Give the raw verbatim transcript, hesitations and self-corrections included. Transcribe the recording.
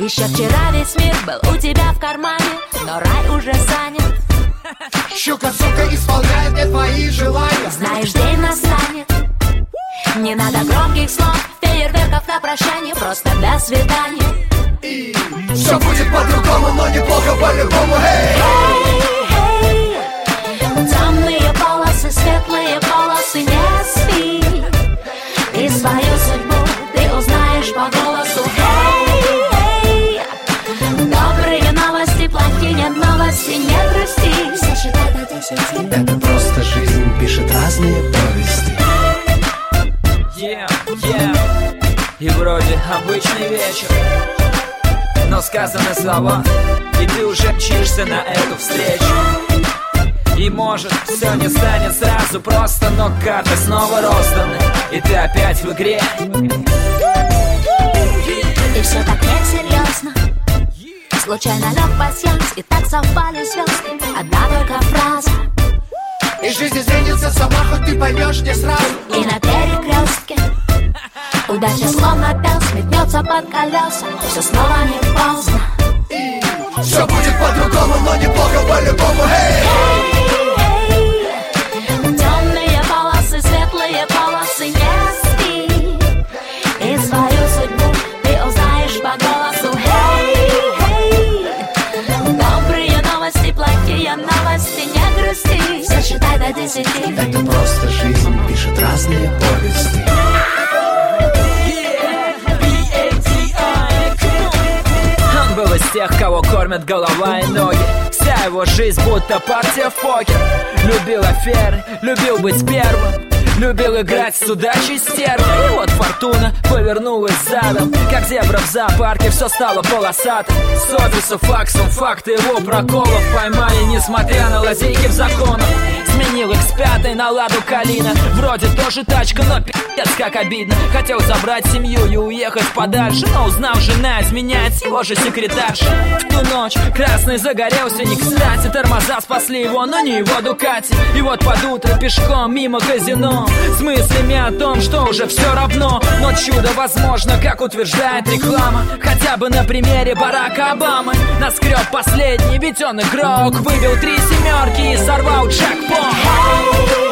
Еще вчера весь мир был у тебя в кармане, но рай уже занят. Щука, сука, исполняет мне твои желания. Знаешь, день настанет. Не надо громких слов, фейерверков на прощание, просто до свидания. И все будет по-другому, но неплохо по-любому. Hey! Hey, hey. Темные полосы, светлые полосы, не спи. И свою судьбу ты узнаешь по голосу. Hey, hey. Добрые новости, плохие новости, не грусти. Сосчитай до десяти. Это просто жизнь пишет разные повести. Yeah, yeah. И вроде обычный вечер, но сказаны слова, и ты уже мчишься на эту встречу. И может все не станет сразу просто, но карты снова розданы, и ты опять в игре. И все так несерьезно. Случайно лег пасьянс, и так совпали звезды. Одна только фраза, и жизнь изменится сама, хоть ты поймешь не сразу. и на перекрестке удача словно пес метнется под колеса. Все снова не поздно. И все будет по-другому, но неплохо по-любому. Hey! Hey, hey. Темные полосы, светлые полосы, не спи. И свою судьбу ты узнаешь по голосу. Hey, hey. Добрые новости, плохие новости, не грусти. Сосчитай до десяти. Это просто жизнь пишет разные повести. Он был из тех, кого кормят голова и ноги. Вся его жизнь будто партия в покер. Любил аферы, любил быть первым, любил играть с удачей стервой. И вот фортуна повернулась задом, как зебра в зоопарке, все стало полосатым. С офиса факсом факты его проколов поймали, несмотря на лазейки в законах. Сменил икс пять на ладу Калина. Вроде тоже тачка, но пи***ц как обидно. Хотел забрать семью и уехать подальше, но узнав, жена изменяет его же секретарша. В ту ночь красный загорелся не кстати. Тормоза спасли его, но не его Дукати. И вот под утро пешком мимо казино, с мыслями о том, что уже все равно. Но чудо возможно, как утверждает реклама. Хотя бы на примере Барака Обамы. Наскреб последний, ведь он игрок. Выбил три семерки и сорвал джекпот. Hey,